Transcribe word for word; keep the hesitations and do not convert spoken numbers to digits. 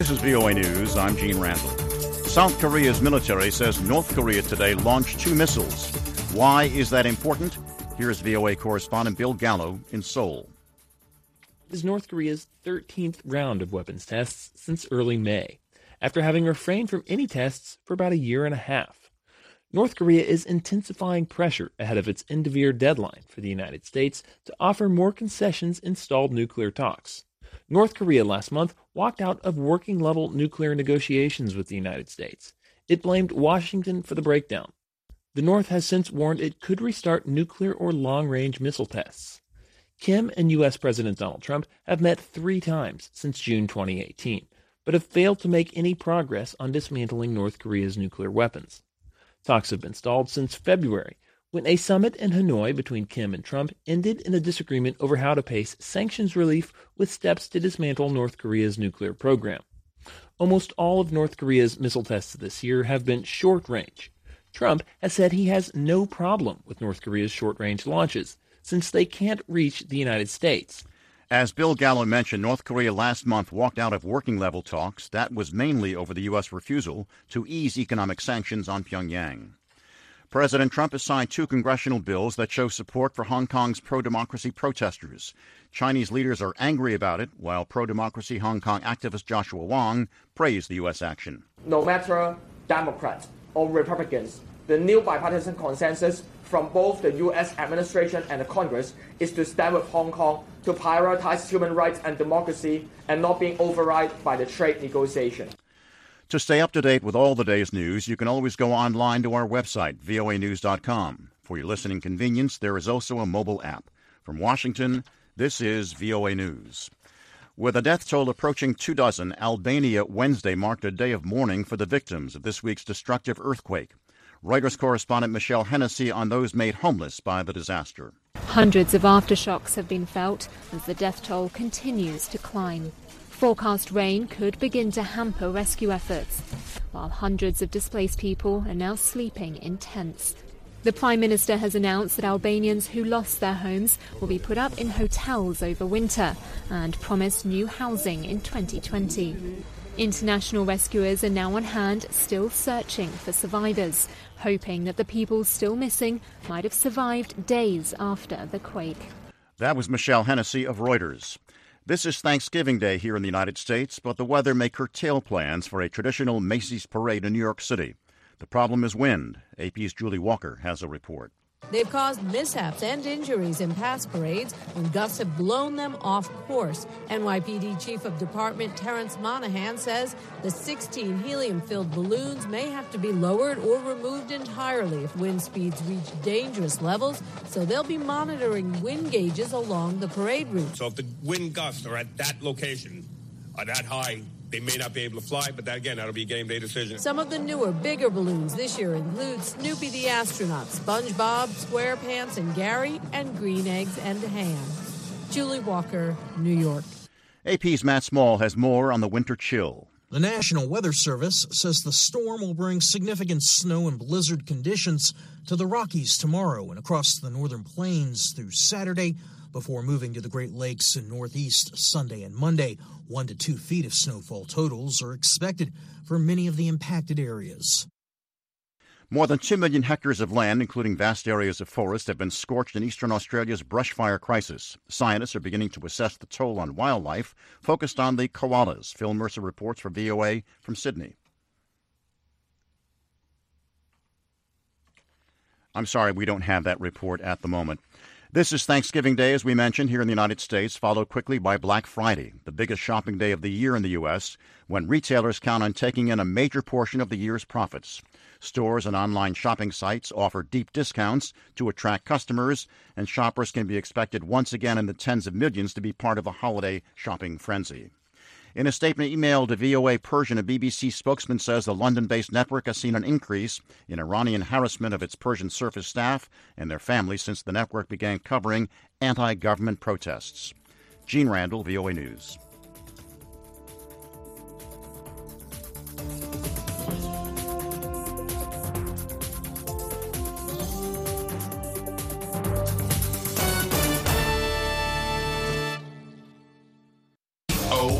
This is V O A News. I'm Gene Randall. South Korea's military says North Korea today launched two missiles. Why is that important? Here's V O A correspondent Bill Gallo in Seoul. This is North Korea's thirteenth round of weapons tests since early May, after having refrained from any tests for about a year and a half. North Korea is intensifying pressure ahead of its end-of-year deadline for the United States to offer more concessions in stalled nuclear talks. North Korea last month walked out of working-level nuclear negotiations with the United States. It blamed Washington for the breakdown. The North has since warned it could restart nuclear or long-range missile tests. Kim and U S President Donald Trump have met three times since June twenty eighteen, but have failed to make any progress on dismantling North Korea's nuclear weapons. Talks have been stalled since February, when a summit in Hanoi between Kim and Trump ended in a disagreement over how to pace sanctions relief with steps to dismantle North Korea's nuclear program. Almost all of North Korea's missile tests this year have been short-range. Trump has said he has no problem with North Korea's short-range launches, since they can't reach the United States. As Bill Gallo mentioned, North Korea last month walked out of working-level talks. That was mainly over the U S refusal to ease economic sanctions on Pyongyang. President Trump has signed two congressional bills that show support for Hong Kong's pro-democracy protesters. Chinese leaders are angry about it, while pro-democracy Hong Kong activist Joshua Wong praised the U S action. No matter Democrats or Republicans, the new bipartisan consensus from both the U S administration and the Congress is to stand with Hong Kong to prioritize human rights and democracy and not being overridden by the trade negotiation. To stay up to date with all the day's news, you can always go online to our website, V O A news dot com. For your listening convenience, there is also a mobile app. From Washington, this is V O A News. With a death toll approaching two dozen, Albania Wednesday marked a day of mourning for the victims of this week's destructive earthquake. Reuters correspondent Michelle Hennessy on those made homeless by the disaster. Hundreds of aftershocks have been felt as the death toll continues to climb. Forecast rain could begin to hamper rescue efforts, while hundreds of displaced people are now sleeping in tents. The Prime Minister has announced that Albanians who lost their homes will be put up in hotels over winter and promised new housing in twenty twenty. International rescuers are now on hand, still searching for survivors, hoping that the people still missing might have survived days after the quake. That was Michelle Hennessy of Reuters. This is Thanksgiving Day here in the United States, but the weather may curtail plans for a traditional Macy's parade in New York City. The problem is wind. A P's Julie Walker has a report. They've caused mishaps and injuries in past parades when gusts have blown them off course. N Y P D Chief of Department Terrence Monahan says the sixteen helium-filled balloons may have to be lowered or removed entirely if wind speeds reach dangerous levels, so they'll be monitoring wind gauges along the parade route. So if the wind gusts are at that location, are that high, they may not be able to fly, but that, again, that'll be a game day decision. Some of the newer, bigger balloons this year include Snoopy the astronaut, SpongeBob, SquarePants and Gary, and green eggs and ham. Julie Walker, New York. A P's Matt Small has more on the winter chill. The National Weather Service says the storm will bring significant snow and blizzard conditions to the Rockies tomorrow and across the northern plains through Saturday, before moving to the Great Lakes and Northeast Sunday and Monday. One to two feet of snowfall totals are expected for many of the impacted areas. More than two million hectares of land, including vast areas of forest, have been scorched in eastern Australia's brush fire crisis. Scientists are beginning to assess the toll on wildlife, focused on the koalas. Phil Mercer reports for V O A from Sydney. I'm sorry, we don't have that report at the moment. This is Thanksgiving Day, as we mentioned, here in the United States, followed quickly by Black Friday, the biggest shopping day of the year in the U S, when retailers count on taking in a major portion of the year's profits. Stores and online shopping sites offer deep discounts to attract customers, and shoppers can be expected once again in the tens of millions to be part of a holiday shopping frenzy. In a statement emailed to V O A Persian, a B B C spokesman says the London-based network has seen an increase in Iranian harassment of its Persian service staff and their families since the network began covering anti-government protests. Gene Randall, V O A News.